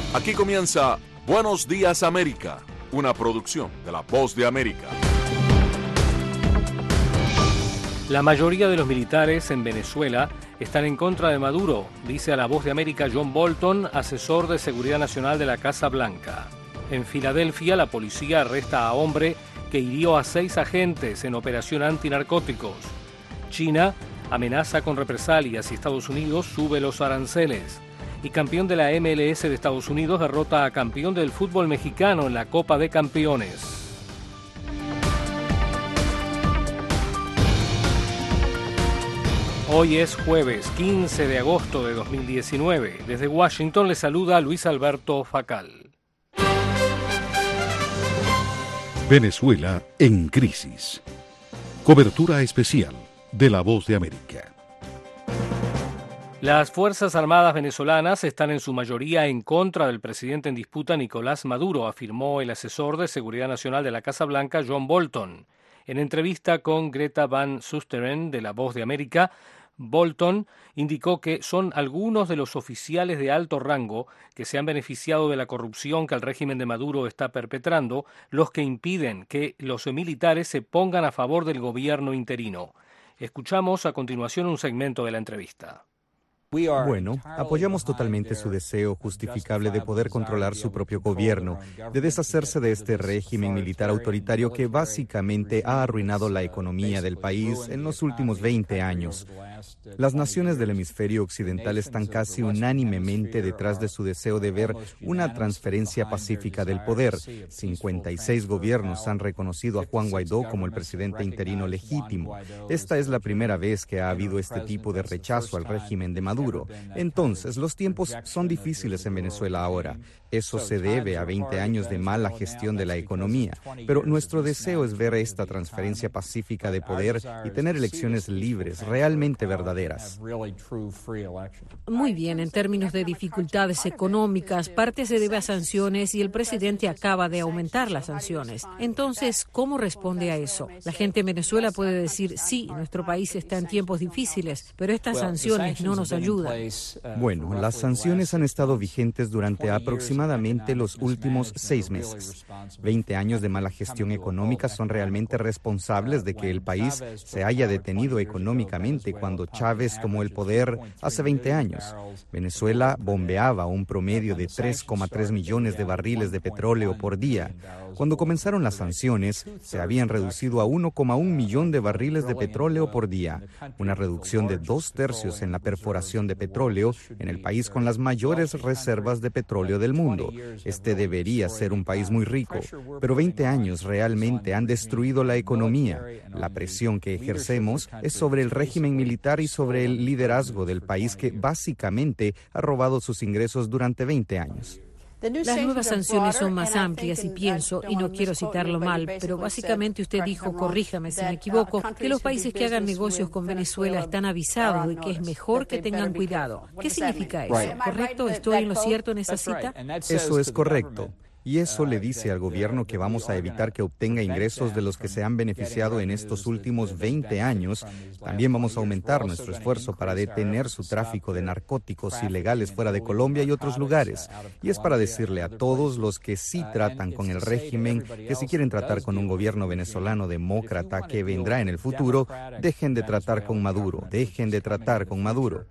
Aquí comienza Buenos Días América, una producción de La Voz de América. La mayoría de los militares en Venezuela están en contra de Maduro, dice a La Voz de América John Bolton, asesor de Seguridad Nacional de la Casa Blanca. En Filadelfia, la policía arresta a hombre que hirió a 6 agentes en operación antinarcóticos. China amenaza con represalias y Estados Unidos sube los aranceles. Y campeón de la MLS de Estados Unidos derrota a campeón del fútbol mexicano en la Copa de Campeones. Hoy es jueves 15 de agosto de 2019. Desde Washington le saluda Luis Alberto Facal. Venezuela en crisis. Cobertura especial de La Voz de América. Las Fuerzas Armadas venezolanas están en su mayoría en contra del presidente en disputa Nicolás Maduro, afirmó el asesor de Seguridad Nacional de la Casa Blanca, John Bolton. En entrevista con Greta Van Susteren de La Voz de América, Bolton indicó que son algunos de los oficiales de alto rango que se han beneficiado de la corrupción que el régimen de Maduro está perpetrando, los que impiden que los militares se pongan a favor del gobierno interino. Escuchamos a continuación un segmento de la entrevista. Bueno, apoyamos totalmente su deseo justificable de poder controlar su propio gobierno, de deshacerse de este régimen militar autoritario que básicamente ha arruinado la economía del país en los últimos 20 años. Las naciones del hemisferio occidental están casi unánimemente detrás de su deseo de ver una transferencia pacífica del poder. 56 gobiernos han reconocido a Juan Guaidó como el presidente interino legítimo. Esta es la primera vez que ha habido este tipo de rechazo al régimen de Maduro. Entonces, los tiempos son difíciles en Venezuela ahora. Eso se debe a 20 años de mala gestión de la economía. Pero nuestro deseo es ver esta transferencia pacífica de poder y tener elecciones libres, realmente verdaderas. Muy bien, en términos de dificultades económicas, parte se debe a sanciones y el presidente acaba de aumentar las sanciones. Entonces, ¿cómo responde a eso? La gente en Venezuela puede decir, sí, nuestro país está en tiempos difíciles, pero estas sanciones no nos ayudan. Bueno, las sanciones han estado vigentes durante aproximadamente los últimos 6 meses. 20 años de mala gestión económica son realmente responsables de que el país se haya detenido económicamente cuando Chávez tomó el poder hace 20 años. Venezuela bombeaba un promedio de 3,3 millones de barriles de petróleo por día. Cuando comenzaron las sanciones, se habían reducido a 1,1 millón de barriles de petróleo por día, una reducción de 2/3 en la perforación de petróleo en el país con las mayores reservas de petróleo del mundo. Este debería ser un país muy rico, pero 20 años realmente han destruido la economía. La presión que ejercemos es sobre el régimen militar y sobre el liderazgo del país que básicamente ha robado sus ingresos durante 20 años. Las nuevas sanciones son más amplias y pienso, y no quiero citarlo mal, pero básicamente usted dijo, corríjame si me equivoco, que los países que hagan negocios con Venezuela están avisados de que es mejor que tengan cuidado. ¿Qué significa eso? ¿Correcto? ¿Estoy en lo cierto en esa cita? Eso es correcto. Y eso le dice al gobierno que vamos a evitar que obtenga ingresos de los que se han beneficiado en estos últimos 20 años. También vamos a aumentar nuestro esfuerzo para detener su tráfico de narcóticos ilegales fuera de Colombia y otros lugares. Y es para decirle a todos los que sí tratan con el régimen, que si quieren tratar con un gobierno venezolano demócrata que vendrá en el futuro, dejen de tratar con Maduro, dejen de tratar con Maduro.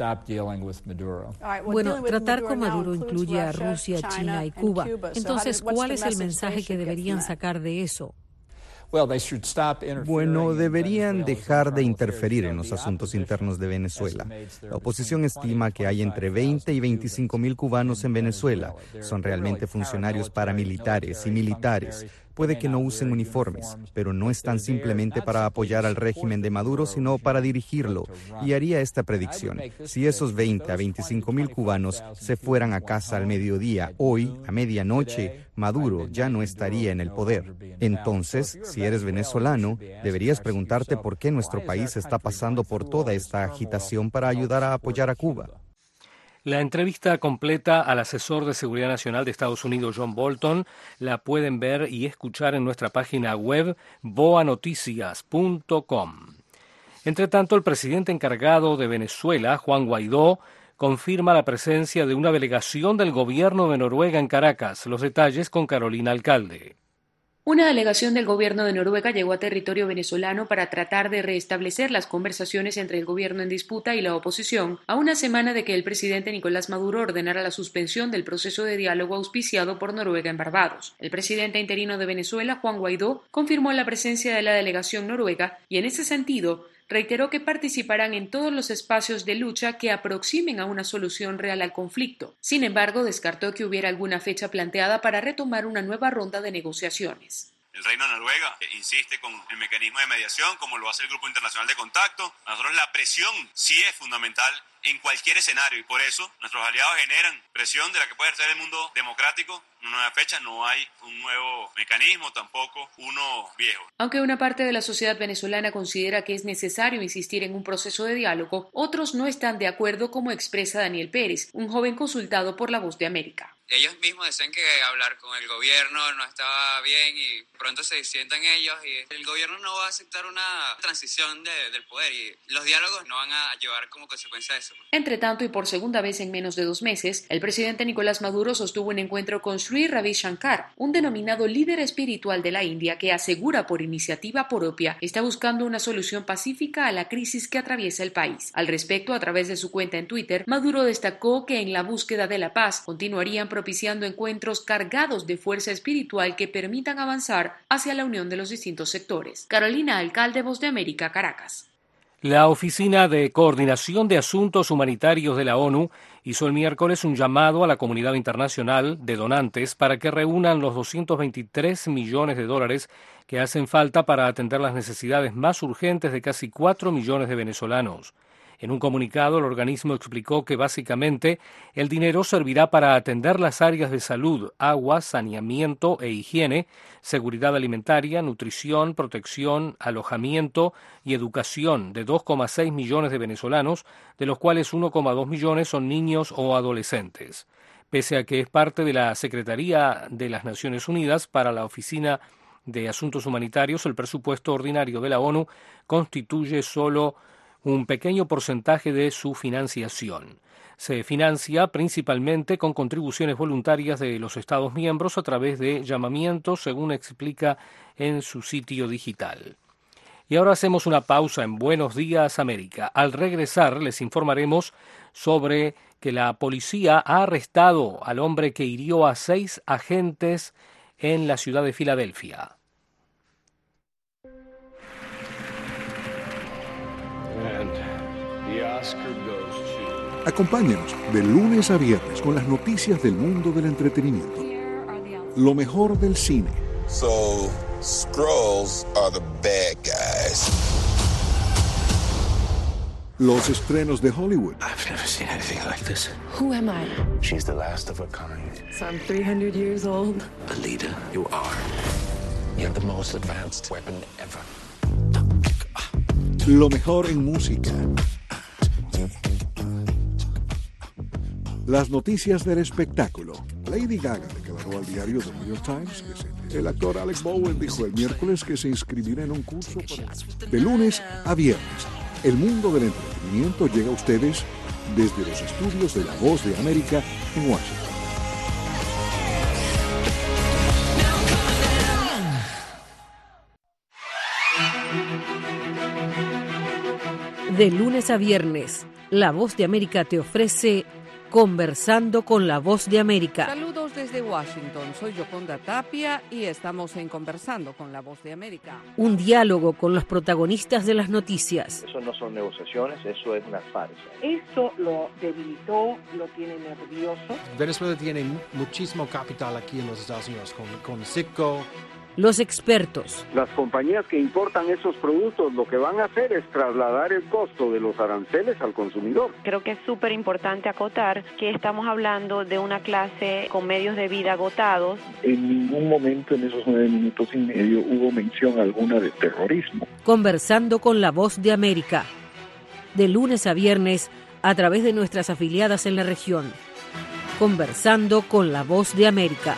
Bueno, tratar con Maduro incluye a Rusia, China y Cuba. Entonces, ¿cuál es el mensaje que deberían sacar de eso? Bueno, deberían dejar de interferir en los asuntos internos de Venezuela. La oposición estima que hay entre 20 y 25 mil cubanos en Venezuela. Son realmente funcionarios paramilitares y militares. Puede que no usen uniformes, pero no están simplemente para apoyar al régimen de Maduro, sino para dirigirlo. Y haría esta predicción. Si esos 20 a 25 mil cubanos se fueran a casa al mediodía, hoy, a medianoche, Maduro ya no estaría en el poder. Entonces, si eres venezolano, deberías preguntarte por qué nuestro país está pasando por toda esta agitación para ayudar a apoyar a Cuba. La entrevista completa al asesor de Seguridad Nacional de Estados Unidos, John Bolton, la pueden ver y escuchar en nuestra página web boanoticias.com. Entre tanto, el presidente encargado de Venezuela, Juan Guaidó, confirma la presencia de una delegación del gobierno de Noruega en Caracas. Los detalles con Carolina Alcalde. Una delegación del gobierno de Noruega llegó a territorio venezolano para tratar de restablecer las conversaciones entre el gobierno en disputa y la oposición, a una semana de que el presidente Nicolás Maduro ordenara la suspensión del proceso de diálogo auspiciado por Noruega en Barbados. El presidente interino de Venezuela, Juan Guaidó, confirmó la presencia de la delegación noruega y en ese sentido reiteró que participarán en todos los espacios de lucha que aproximen a una solución real al conflicto. Sin embargo, descartó que hubiera alguna fecha planteada para retomar una nueva ronda de negociaciones. El Reino de Noruega insiste con el mecanismo de mediación, como lo hace el Grupo Internacional de Contacto. A nosotros la presión sí es fundamental en cualquier escenario y por eso nuestros aliados generan presión de la que puede ser el mundo democrático. Una nueva fecha, no hay un nuevo mecanismo, tampoco uno viejo. Aunque una parte de la sociedad venezolana considera que es necesario insistir en un proceso de diálogo, otros no están de acuerdo, como expresa Daniel Pérez, un joven consultado por La Voz de América. Ellos mismos decían que hablar con el gobierno no estaba bien y pronto se sientan ellos y el gobierno no va a aceptar una transición del poder y los diálogos no van a llevar como consecuencia de eso. Entre tanto, y por segunda vez en menos de 2 meses, el presidente Nicolás Maduro sostuvo un encuentro con Sri Ravi Shankar, un denominado líder espiritual de la India que asegura por iniciativa propia está buscando una solución pacífica a la crisis que atraviesa el país. Al respecto, a través de su cuenta en Twitter, Maduro destacó que en la búsqueda de la paz continuarían propiciando encuentros cargados de fuerza espiritual que permitan avanzar hacia la unión de los distintos sectores. Carolina Alcalde, Voz de América, Caracas. La Oficina de Coordinación de Asuntos Humanitarios de la ONU hizo el miércoles un llamado a la comunidad internacional de donantes para que reúnan los $223 millones que hacen falta para atender las necesidades más urgentes de casi 4 millones de venezolanos. En un comunicado, el organismo explicó que básicamente el dinero servirá para atender las áreas de salud, agua, saneamiento e higiene, seguridad alimentaria, nutrición, protección, alojamiento y educación de 2,6 millones de venezolanos, de los cuales 1,2 millones son niños o adolescentes. Pese a que es parte de la Secretaría de las Naciones Unidas para la Oficina de Asuntos Humanitarios, el presupuesto ordinario de la ONU constituye solo un pequeño porcentaje de su financiación. Se financia principalmente con contribuciones voluntarias de los Estados miembros a través de llamamientos, según explica en su sitio digital. Y ahora hacemos una pausa en Buenos Días América. Al regresar les informaremos sobre que la policía ha arrestado al hombre que hirió a 6 agentes en la ciudad de Filadelfia. Acompáñenos de lunes a viernes con las noticias del mundo del entretenimiento. Lo mejor del cine. So, Skrulls are the bad guys. Los estrenos de Hollywood. I've never seen anything like this. Who am I? She's the last of her kind. So I'm 300 years old. The leader you are. You're the most advanced weapon ever. Lo mejor en música. Las noticias del espectáculo. Lady Gaga declaró al diario The New York Times que el actor Alec Baldwin dijo el miércoles que se inscribirá en un curso de lunes a viernes. El mundo del entretenimiento llega a ustedes desde los estudios de La Voz de América en Washington. De lunes a viernes, La Voz de América te ofrece Conversando con La Voz de América. Saludos desde Washington, soy Yoconda Tapia y estamos en Conversando con La Voz de América. Un diálogo con los protagonistas de las noticias. Eso no son negociaciones, eso es una farsa. Eso lo debilitó, lo tiene nervioso. Venezuela tiene muchísimo capital aquí en los Estados Unidos, con Citgo. Los expertos. Las compañías que importan esos productos lo que van a hacer es trasladar el costo de los aranceles al consumidor. Creo que es súper importante acotar que estamos hablando de una clase con medios de vida agotados. En ningún momento en esos 9 minutos y medio hubo mención alguna de terrorismo. Conversando con La Voz de América. De lunes a viernes a través de nuestras afiliadas en la región. Conversando con La Voz de América.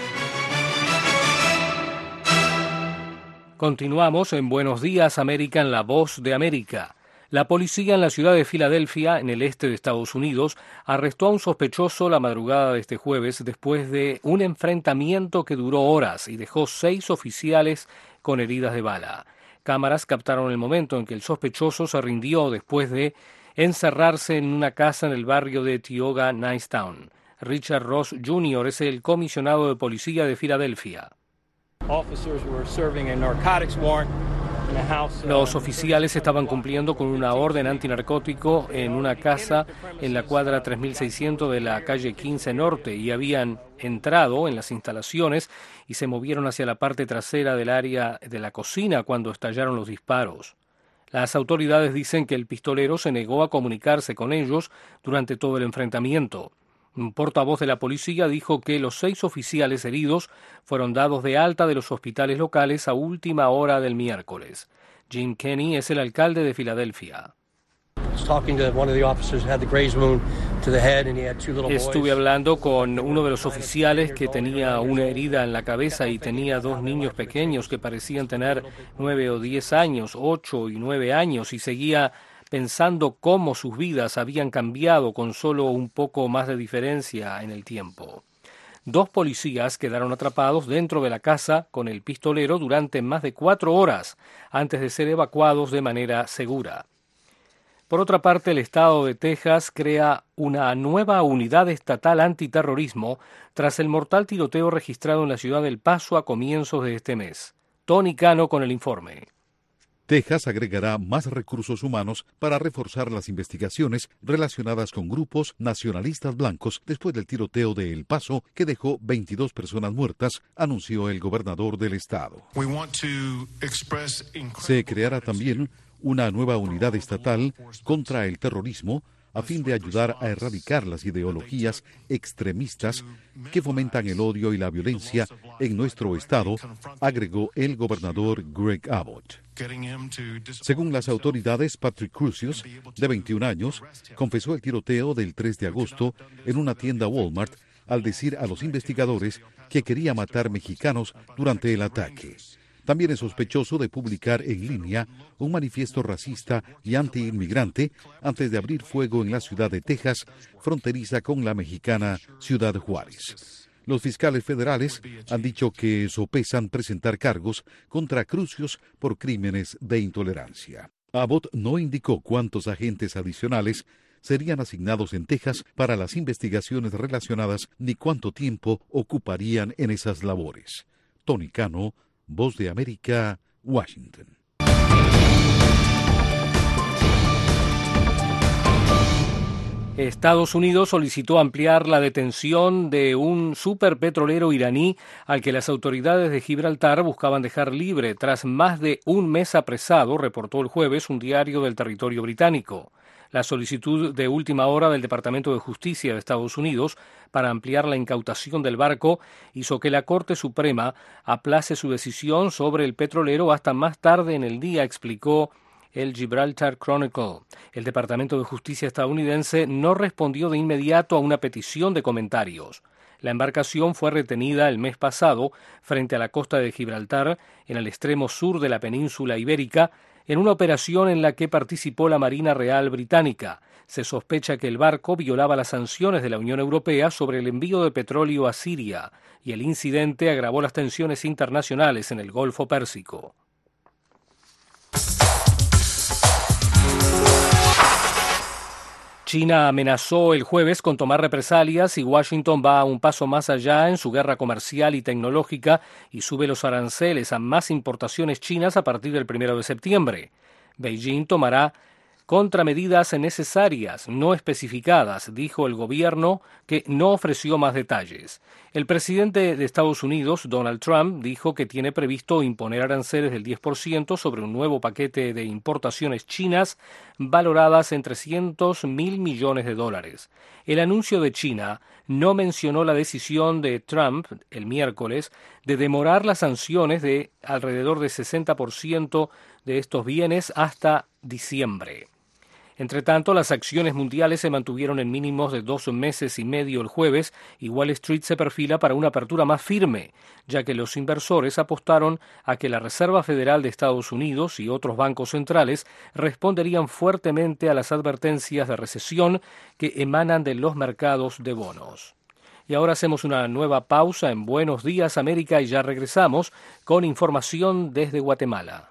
Continuamos en Buenos Días América en La Voz de América. La policía en la ciudad de Filadelfia, en el este de Estados Unidos, arrestó a un sospechoso la madrugada de este jueves después de un enfrentamiento que duró horas y dejó 6 oficiales con heridas de bala. Cámaras captaron el momento en que el sospechoso se rindió después de encerrarse en una casa en el barrio de Tioga, Nicetown. Richard Ross Jr. es el comisionado de policía de Filadelfia. Los oficiales estaban cumpliendo con una orden antinarcótico en una casa en la cuadra 3600 de la calle 15 Norte y habían entrado en las instalaciones y se movieron hacia la parte trasera del área de la cocina cuando estallaron los disparos. Las autoridades dicen que el pistolero se negó a comunicarse con ellos durante todo el enfrentamiento. Un portavoz de la policía dijo que los 6 oficiales heridos fueron dados de alta de los hospitales locales a última hora del miércoles. Jim Kenney es el alcalde de Filadelfia. Estuve hablando con uno de los oficiales que tenía una herida en la cabeza y tenía 2 niños pequeños que parecían tener 9 o 10 años, 8 y 9 años, y seguía pensando cómo sus vidas habían cambiado con solo un poco más de diferencia en el tiempo. 2 policías quedaron atrapados dentro de la casa con el pistolero durante más de 4 horas antes de ser evacuados de manera segura. Por otra parte, el estado de Texas crea una nueva unidad estatal antiterrorismo tras el mortal tiroteo registrado en la ciudad del Paso a comienzos de este mes. Tony Cano con el informe. Texas agregará más recursos humanos para reforzar las investigaciones relacionadas con grupos nacionalistas blancos después del tiroteo de El Paso que dejó 22 personas muertas, anunció el gobernador del estado. Se creará también una nueva unidad estatal contra el terrorismo a fin de ayudar a erradicar las ideologías extremistas que fomentan el odio y la violencia en nuestro estado, agregó el gobernador Greg Abbott. Según las autoridades, Patrick Crucius, de 21 años, confesó el tiroteo del 3 de agosto en una tienda Walmart al decir a los investigadores que quería matar mexicanos durante el ataque. También es sospechoso de publicar en línea un manifiesto racista y antiinmigrante antes de abrir fuego en la ciudad de Texas, fronteriza con la mexicana Ciudad Juárez. Los fiscales federales han dicho que sopesan presentar cargos contra Crucius por crímenes de intolerancia. Abbott no indicó cuántos agentes adicionales serían asignados en Texas para las investigaciones relacionadas ni cuánto tiempo ocuparían en esas labores. Tony Cano, Voz de América, Washington. Estados Unidos solicitó ampliar la detención de un superpetrolero iraní al que las autoridades de Gibraltar buscaban dejar libre tras más de un mes apresado, reportó el jueves un diario del territorio británico. La solicitud de última hora del Departamento de Justicia de Estados Unidos para ampliar la incautación del barco hizo que la Corte Suprema aplace su decisión sobre el petrolero hasta más tarde en el día, explicó el Gibraltar Chronicle. El Departamento de Justicia estadounidense no respondió de inmediato a una petición de comentarios. La embarcación fue retenida el mes pasado frente a la costa de Gibraltar, en el extremo sur de la península ibérica, en una operación en la que participó la Marina Real Británica. Se sospecha que el barco violaba las sanciones de la Unión Europea sobre el envío de petróleo a Siria, y el incidente agravó las tensiones internacionales en el Golfo Pérsico. China amenazó el jueves con tomar represalias y Washington va un paso más allá en su guerra comercial y tecnológica y sube los aranceles a más importaciones chinas a partir del 1 de septiembre. Beijing tomará contramedidas necesarias, no especificadas, dijo el gobierno, que no ofreció más detalles. El presidente de Estados Unidos, Donald Trump, dijo que tiene previsto imponer aranceles del 10% sobre un nuevo paquete de importaciones chinas valoradas en $300 mil millones. El anuncio de China no mencionó la decisión de Trump el miércoles de demorar las sanciones de alrededor de 60% de estos bienes hasta diciembre. Entre tanto, las acciones mundiales se mantuvieron en mínimos de 2 meses y medio el jueves y Wall Street se perfila para una apertura más firme, ya que los inversores apostaron a que la Reserva Federal de Estados Unidos y otros bancos centrales responderían fuertemente a las advertencias de recesión que emanan de los mercados de bonos. Y ahora hacemos una nueva pausa en Buenos Días América y ya regresamos con información desde Guatemala.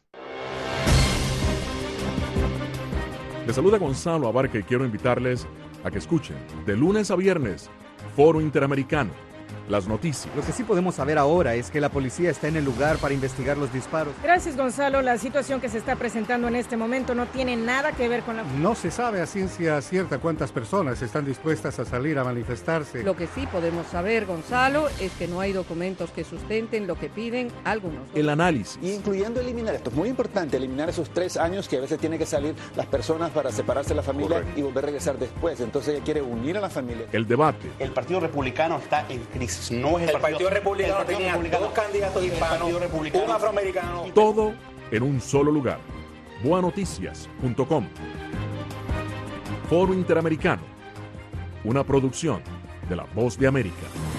Les saluda Gonzalo Abarca y quiero invitarles a que escuchen de lunes a viernes Foro Interamericano, las noticias. Lo que sí podemos saber ahora es que la policía está en el lugar para investigar los disparos. Gracias, Gonzalo. La situación que se está presentando en este momento no tiene nada que ver con la... No se sabe a ciencia cierta cuántas personas están dispuestas a salir a manifestarse. Lo que sí podemos saber, Gonzalo, es que no hay documentos que sustenten lo que piden algunos. El análisis. Incluyendo eliminar, esto es muy importante, eliminar esos 3 años que a veces tienen que salir las personas para separarse de la familia. Correcto. Y volver a regresar después. Entonces ella quiere unir a la familia. El debate. El Partido Republicano está en crisis. No es el Partido Republicano tenía 2 candidatos hispanos, un afroamericano. Todo en un solo lugar. Boanoticias.com. Foro Interamericano. Una producción de La Voz de América.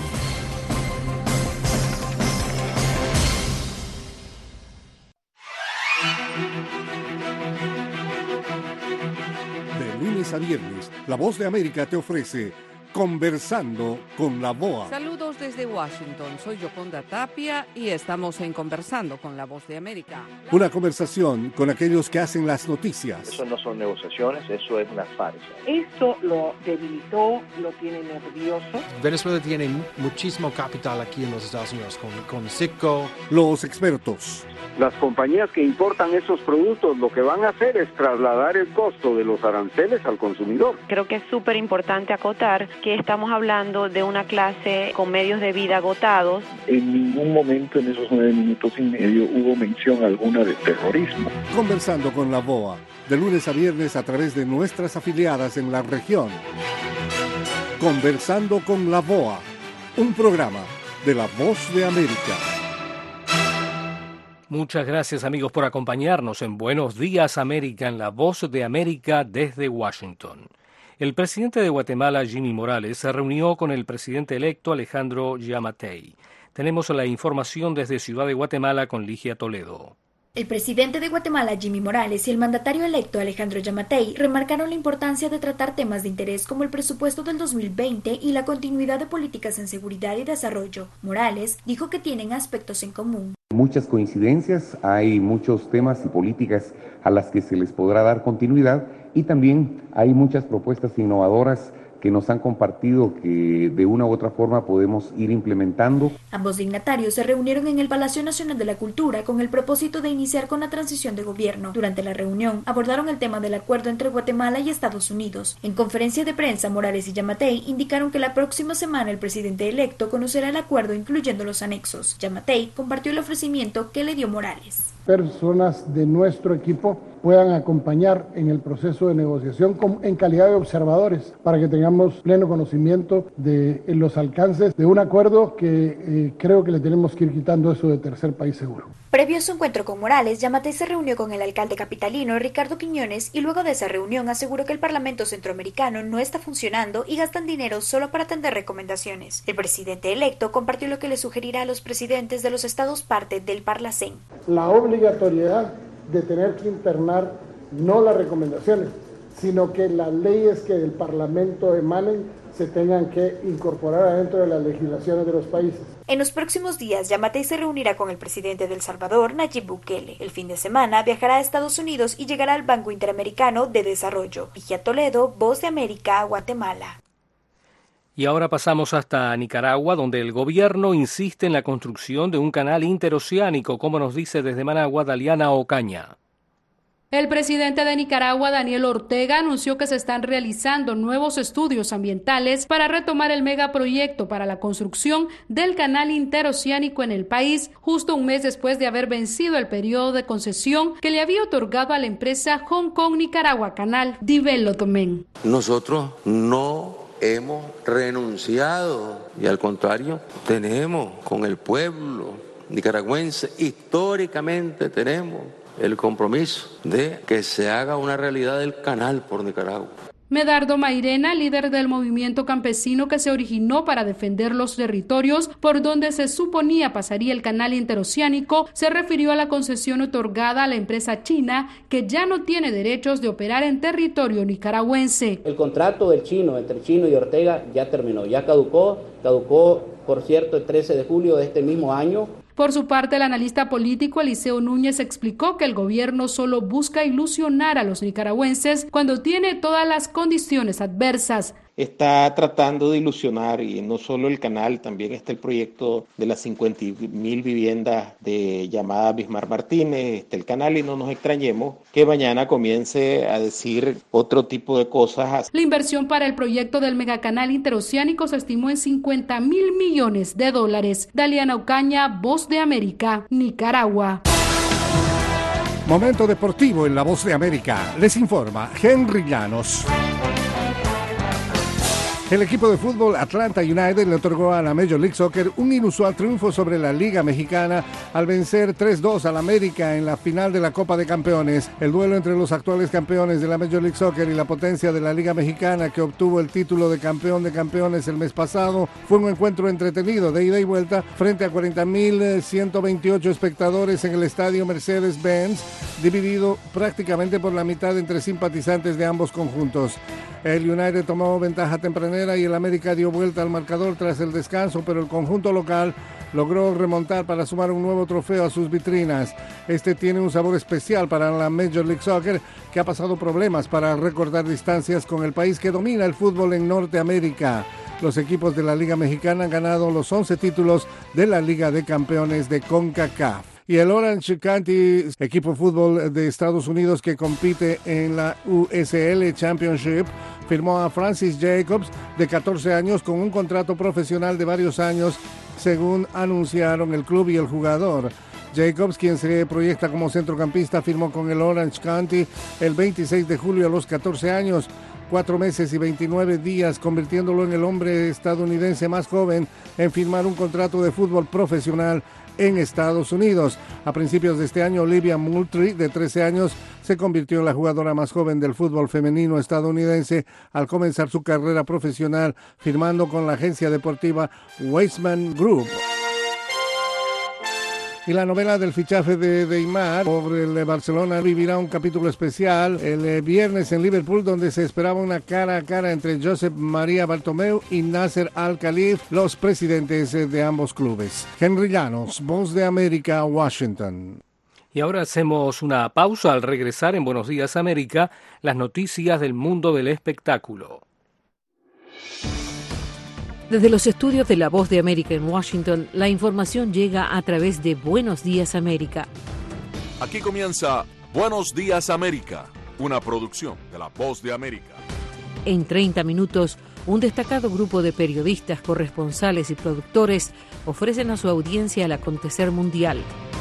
De lunes a viernes, La Voz de América te ofrece Conversando con la BOA. Saludos desde Washington, soy Yoconda Tapia y estamos en Conversando con la Voz de América. Una conversación con aquellos que hacen las noticias. Eso no son negociaciones, eso es una farsa. Esto lo debilitó, lo tiene nervioso. Venezuela tiene muchísimo capital aquí en los Estados Unidos, con Citgo. Los expertos. Las compañías que importan esos productos lo que van a hacer es trasladar el costo de los aranceles al consumidor. Creo que es súper importante acotar que estamos hablando de una clase con medios de vida agotados. En ningún momento en esos 9 minutos y medio hubo mención alguna de terrorismo. Conversando con la BOA, de lunes a viernes a través de nuestras afiliadas en la región. Conversando con la BOA, un programa de La Voz de América. Muchas gracias, amigos, por acompañarnos en Buenos Días América, en La Voz de América desde Washington. El presidente de Guatemala, Jimmy Morales, se reunió con el presidente electo Alejandro Giammattei. Tenemos la información desde Ciudad de Guatemala con Ligia Toledo. El presidente de Guatemala, Jimmy Morales, y el mandatario electo Alejandro Giammattei remarcaron la importancia de tratar temas de interés como el presupuesto del 2020 y la continuidad de políticas en seguridad y desarrollo. Morales dijo que tienen aspectos en común. Muchas coincidencias, hay muchos temas y políticas a las que se les podrá dar continuidad y también hay muchas propuestas innovadoras que nos han compartido que de una u otra forma podemos ir implementando. Ambos dignatarios se reunieron en el Palacio Nacional de la Cultura con el propósito de iniciar con la transición de gobierno. Durante la reunión abordaron el tema del acuerdo entre Guatemala y Estados Unidos. En conferencia de prensa, Morales y Giammattei indicaron que la próxima semana el presidente electo conocerá el acuerdo incluyendo los anexos. Giammattei compartió el ofrecimiento que le dio Morales. Personas de nuestro equipo puedan acompañar en el proceso de negociación en calidad de observadores para que tengamos pleno conocimiento de los alcances de un acuerdo que creo que le tenemos que ir quitando eso de tercer país seguro. Previo a su encuentro con Morales, Giammattei se reunió con el alcalde capitalino Ricardo Quiñones y luego de esa reunión aseguró que el Parlamento Centroamericano no está funcionando y gastan dinero solo para atender recomendaciones. El presidente electo compartió lo que le sugerirá a los presidentes de los estados parte del Parlacén. La obligatoriedad de tener que internar no las recomendaciones, sino que las leyes que del Parlamento emanen se tengan que incorporar adentro de las legislaciones de los países. En los próximos días, Giammattei se reunirá con el presidente de El Salvador, Nayib Bukele. El fin de semana viajará a Estados Unidos y llegará al Banco Interamericano de Desarrollo. Ligia Toledo, Voz de América, Guatemala. Y ahora pasamos hasta Nicaragua, donde el gobierno insiste en la construcción de un canal interoceánico, como nos dice desde Managua Daliana Ocaña. El presidente de Nicaragua, Daniel Ortega, anunció que se están realizando nuevos estudios ambientales para retomar el megaproyecto para la construcción del canal interoceánico en el país, justo un mes después de haber vencido el periodo de concesión que le había otorgado a la empresa Hong Kong Nicaragua Canal Development. Nosotros no hemos renunciado y al contrario, tenemos con el pueblo nicaragüense, históricamente tenemos el compromiso de que se haga una realidad el canal por Nicaragua. Medardo Mairena, líder del movimiento campesino que se originó para defender los territorios por donde se suponía pasaría el canal interoceánico, se refirió a la concesión otorgada a la empresa china que ya no tiene derechos de operar en territorio nicaragüense. El contrato del chino, entre Chino y Ortega, ya terminó, ya caducó, por cierto, el 13 de julio de este mismo año. Por su parte, el analista político Eliseo Núñez explicó que el gobierno solo busca ilusionar a los nicaragüenses cuando tiene todas las condiciones adversas. Está tratando de ilusionar, y no solo el canal, también está el proyecto de las 50,000 viviendas de llamada Bismarck Martínez, el canal, y no nos extrañemos que mañana comience a decir otro tipo de cosas. La inversión para el proyecto del megacanal interoceánico se estimó en $50,000 millones. Daliana Ocaña, Voz de América, Nicaragua. Momento deportivo en La Voz de América. Les informa Henry Llanos. El equipo de fútbol Atlanta United le otorgó a la Major League Soccer un inusual triunfo sobre la Liga Mexicana al vencer 3-2 al América en la final de la Copa de Campeones. El duelo entre los actuales campeones de la Major League Soccer y la potencia de la Liga Mexicana, que obtuvo el título de campeón de campeones el mes pasado, fue un encuentro entretenido de ida y vuelta frente a 40,128 espectadores en el estadio Mercedes-Benz, dividido prácticamente por la mitad entre simpatizantes de ambos conjuntos. El United tomó ventaja tempranera y el América dio vuelta al marcador tras el descanso, pero el conjunto local logró remontar para sumar un nuevo trofeo a sus vitrinas. Este tiene un sabor especial para la Major League Soccer, que ha pasado problemas para recortar distancias con el país que domina el fútbol en Norteamérica. Los equipos de la Liga Mexicana han ganado los 11 títulos de la Liga de Campeones de CONCACAF. Y el Orange County, equipo de fútbol de Estados Unidos que compite en la USL Championship, firmó a Francis Jacobs, de 14 años, con un contrato profesional de varios años, según anunciaron el club y el jugador. Jacobs, quien se proyecta como centrocampista, firmó con el Orange County el 26 de julio a los 14 años. 4 meses y 29 días, convirtiéndolo en el hombre estadounidense más joven en firmar un contrato de fútbol profesional en Estados Unidos. A principios de este año, Olivia Moultrie, de 13 años, se convirtió en la jugadora más joven del fútbol femenino estadounidense al comenzar su carrera profesional firmando con la agencia deportiva Weissman Group. Y la novela del fichaje de Neymar por el Barcelona vivirá un capítulo especial el viernes en Liverpool, donde se esperaba una cara a cara entre Josep María Bartomeu y Nasser Al-Khelaifi, los presidentes de ambos clubes. Henry Llanos, Voz de América, Washington. Y ahora hacemos una pausa. Al regresar en Buenos Días América, las noticias del mundo del espectáculo. Desde los estudios de La Voz de América en Washington, la información llega a través de Buenos Días América. Aquí comienza Buenos Días América, una producción de La Voz de América. En 30 minutos, un destacado grupo de periodistas, corresponsales y productores ofrecen a su audiencia el acontecer mundial.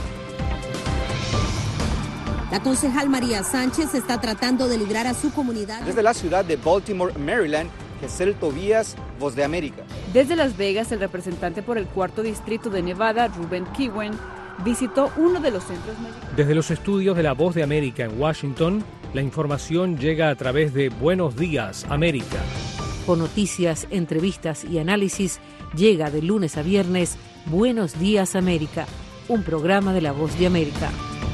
La concejal María Sánchez está tratando de librar a su comunidad. Desde la ciudad de Baltimore, Maryland, Gesell Tobías, Voz de América. Desde Las Vegas, el representante por el 4º distrito de Nevada, Ruben Kiwen, visitó uno de los centros médicos. Desde los estudios de La Voz de América en Washington, la información llega a través de Buenos Días América. Con noticias, entrevistas y análisis, llega de lunes a viernes Buenos Días América, un programa de La Voz de América.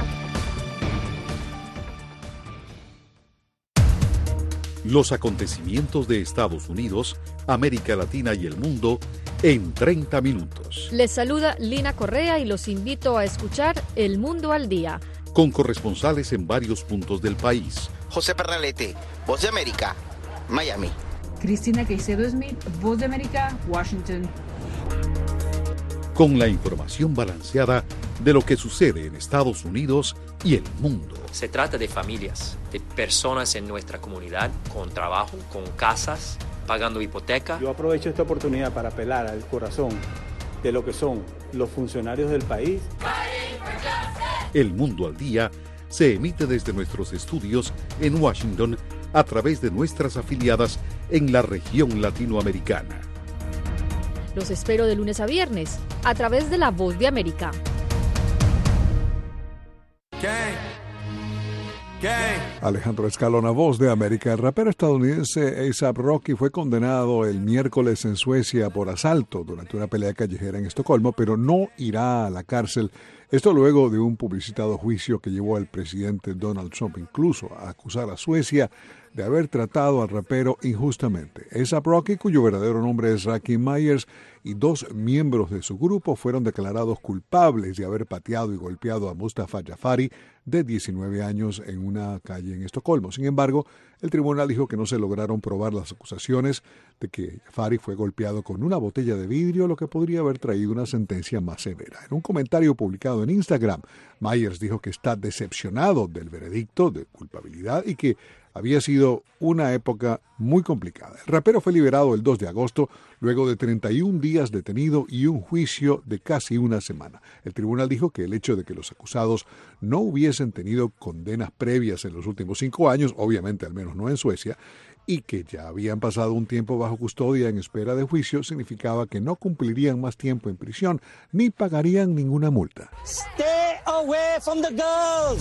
Los acontecimientos de Estados Unidos, América Latina y el mundo en 30 minutos. Les saluda Lina Correa y los invito a escuchar El Mundo al Día. Con corresponsales en varios puntos del país. José Pernalete, Voz de América, Miami. Cristina Caicedo Smith, Voz de América, Washington. Con la información balanceada de lo que sucede en Estados Unidos y el mundo. Se trata de familias, de personas en nuestra comunidad, con trabajo, con casas, pagando hipoteca. Yo aprovecho esta oportunidad para apelar al corazón de lo que son los funcionarios del país. El Mundo al Día se emite desde nuestros estudios en Washington a través de nuestras afiliadas en la región latinoamericana. Los espero de lunes a viernes a través de La Voz de América. Alejandro Escalona, Voz de América. El rapero estadounidense A$AP Rocky fue condenado el miércoles en Suecia por asalto durante una pelea callejera en Estocolmo, pero no irá a la cárcel. Esto luego de un publicitado juicio que llevó al presidente Donald Trump incluso a acusar a Suecia de haber tratado al rapero injustamente. A$AP Rocky, cuyo verdadero nombre es Rakim Myers, y 2 miembros de su grupo fueron declarados culpables de haber pateado y golpeado a Mustafa Jafari, de 19 años, en una calle en Estocolmo. Sin embargo, el tribunal dijo que no se lograron probar las acusaciones de que Jafari fue golpeado con una botella de vidrio, lo que podría haber traído una sentencia más severa. En un comentario publicado en Instagram, Myers dijo que está decepcionado del veredicto de culpabilidad y que había sido una época muy complicada. El rapero fue liberado el 2 de agosto, luego de 31 días detenido y un juicio de casi una semana. El tribunal dijo que el hecho de que los acusados no hubiesen tenido condenas previas en los últimos 5 años, obviamente al menos no en Suecia, y que ya habían pasado un tiempo bajo custodia en espera de juicio, significaba que no cumplirían más tiempo en prisión ni pagarían ninguna multa. Stay away from the girls.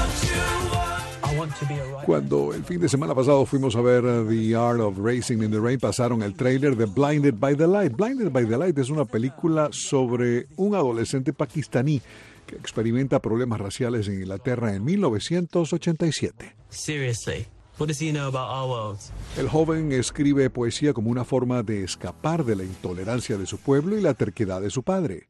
Cuando el fin de semana pasado fuimos a ver The Art of Racing in the Rain, pasaron el tráiler de Blinded by the Light. Blinded by the Light es una película sobre un adolescente pakistaní que experimenta problemas raciales en Inglaterra en 1987. Seriously, what does he know about our world? El joven escribe poesía como una forma de escapar de la intolerancia de su pueblo y la terquedad de su padre.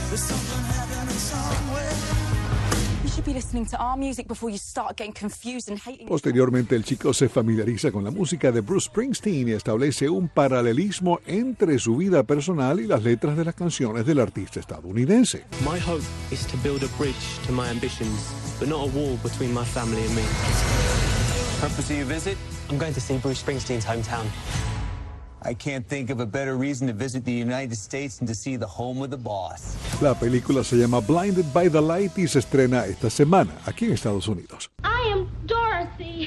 Posteriormente, el chico se familiariza con la música de Bruce Springsteen y establece un paralelismo entre su vida personal y las letras de las canciones del artista estadounidense. My hope is to build a bridge to my ambitions, but not a wall between my family and me. Purpose of your visit? I'm going to see Bruce Springsteen's hometown. I can't think of a better reason to visit the United States than to see the home of the boss. La película se llama Blinded by the Light y se estrena esta semana aquí en Estados Unidos. I am Dorothy.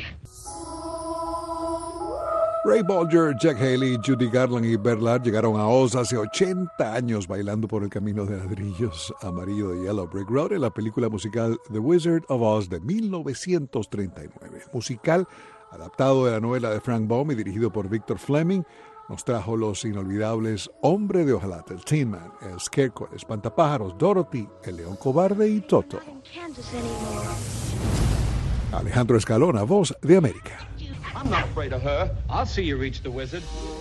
Ray Bolger, Jack Haley, Judy Garland y Bernard llegaron a Oz hace 80 años bailando por el camino de ladrillos amarillo de Yellow Brick Road en la película musical The Wizard of Oz de 1939. El musical, adaptado de la novela de Frank Baum y dirigido por Victor Fleming, nos trajo los inolvidables Hombre de Hojalata, el Tin Man, el Scarecrow, el Espantapájaros, Dorothy, el León Cobarde y Toto. Alejandro Escalona, Voz de América. I'm not afraid of her. I'll see you reach the wizard.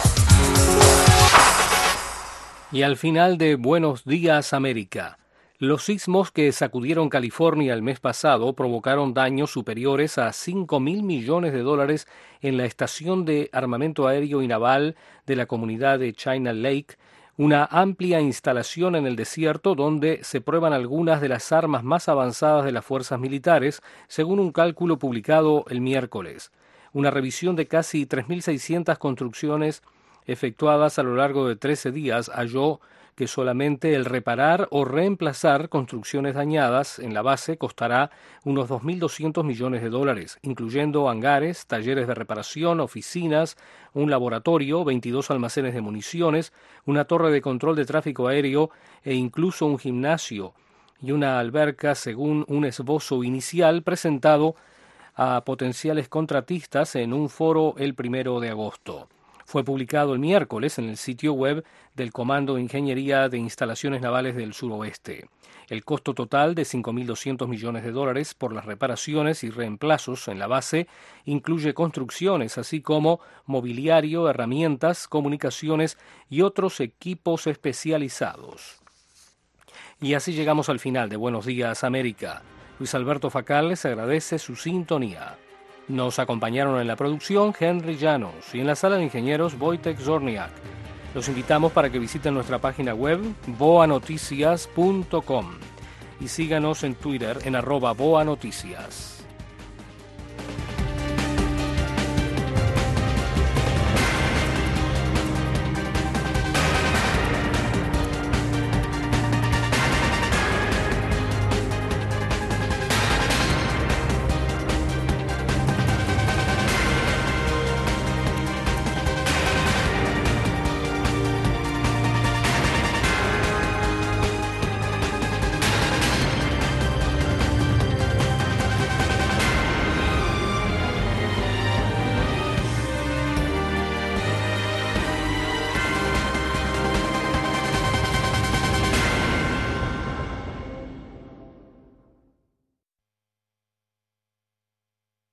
Y al final de Buenos Días América, los sismos que sacudieron California el mes pasado provocaron daños superiores a $5.000 millones en la estación de armamento aéreo y naval de la comunidad de China Lake, una amplia instalación en el desierto donde se prueban algunas de las armas más avanzadas de las fuerzas militares, según un cálculo publicado el miércoles. Una revisión de casi 3.600 construcciones efectuadas a lo largo de 13 días halló que solamente el reparar o reemplazar construcciones dañadas en la base costará unos $2.200 millones, incluyendo hangares, talleres de reparación, oficinas, un laboratorio, 22 almacenes de municiones, una torre de control de tráfico aéreo e incluso un gimnasio y una alberca, según un esbozo inicial presentado a potenciales contratistas en un foro el 1 de agosto. Fue publicado el miércoles en el sitio web del Comando de Ingeniería de Instalaciones Navales del Suroeste. El costo total de $5.200 millones por las reparaciones y reemplazos en la base incluye construcciones, así como mobiliario, herramientas, comunicaciones y otros equipos especializados. Y así llegamos al final de Buenos Días América. Luis Alberto Facal les agradece su sintonía. Nos acompañaron en la producción Henry Llanos y en la sala de ingenieros Wojtek Zorniak. Los invitamos para que visiten nuestra página web boanoticias.com y síganos en Twitter en @boanoticias.